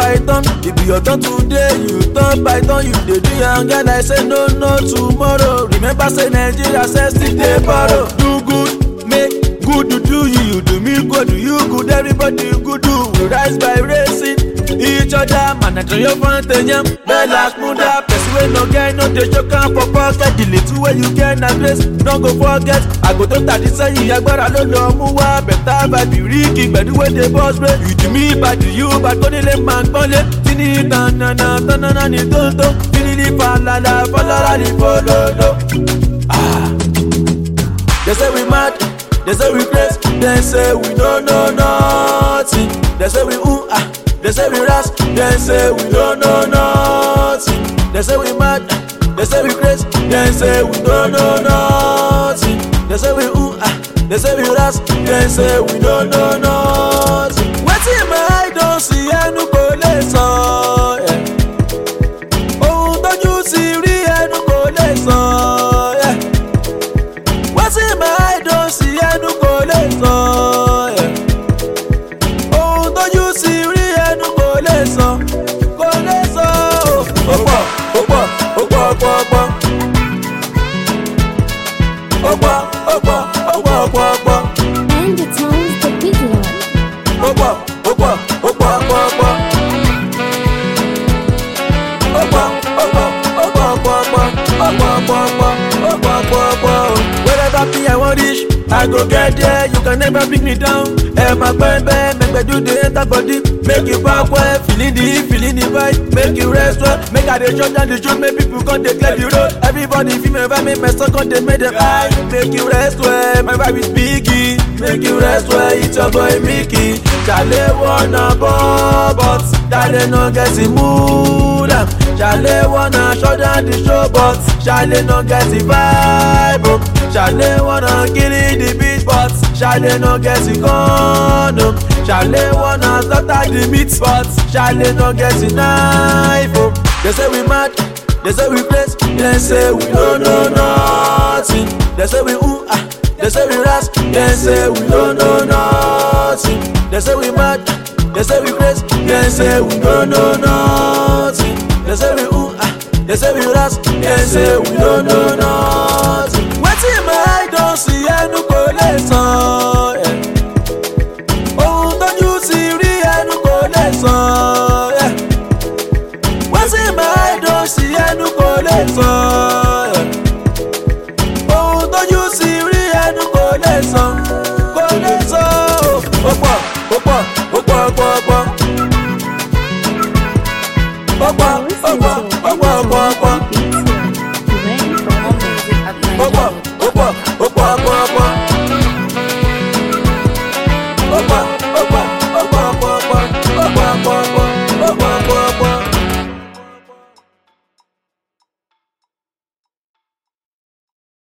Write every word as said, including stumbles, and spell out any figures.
python. If your turn today, you turn python. You dey do young girl, I say no, no tomorrow. Remember say Nigeria says still dey borrow. Do good, make good to do you. You do me good, you good, everybody good do. We rise by racing each other, man. I try your fountain, Bella Munda. Person wey no get no dey choke am for pocket. The little way you get na grace, no go forget. I go don tadi sẹ́yìn agbára ló lọ mú wá. Better vibe ríkì gbẹ̀dú wey dey boss brain. You do me bad, you bad, kò nílé máa ń gbọ́nlé. Tini tanana tanana ni tonto. Tini ni falala falala ni fololo. Ah, they say we mad, they say we craze, they say we no know nothing. They say we ooh ah. They say we ras, they say we don't know nothing. They say we mad, they say we crazy, they say we don't know nothing. They say we ooh ah, they say we ras, they say we don't know nothing. Wetin my eye don see ẹnu kò lè sọ. Ohun tójú ti rí ẹnu kò lè sọ. Wetin my eye don see ẹnu kò lè sọ. And the tones the big one. Opa, opa, opa, opa, opa. Opa, opa, opa, opa, opa, opa, opa, opa, opa. Wherever me I want reach, I go get there. You can never bring me down. Eh, my baby, make me do the enter body, make you back well, feeling the heat, feeling the vibe, make you rest well, make I dey shut down the truth, make people come dey clear the road. Everybody feel me vibe, make my son come dey make them high, make you rest well. My vibe is biggie, make you rest well. It's your boy Mickey. Chale wanna ball, but Chale no get the mood. Chale wanna shut down the show, but Chale no get the vibe. Chale wanna kill the beat, but Chale no get the gun. Chale wanna slaughter the meat, but Chale no get the knife. They say we mad, they say we crazy, they say we don't know nothing. They say we ooh ah, they say we ras, they say we don't know nothing. They say we mad, they say we crazy, they say we don't know nothing. They say we ooh ah, they say we ras, they say we don't know nothing. Wetin my eye don see ẹnu kò lè sọ. Ohun tójú ti rí ẹnu kò lè sọ. Wetin my eye don see ẹnu kò lè sọ. Ohun tójú ti rí ẹnu kò lè sọ. Kò lè sọ. Ó pọ̀, ó pọ̀, ó pọ̀, ó pọ̀, ó pọ̀. Ó pọ̀, ó pọ̀.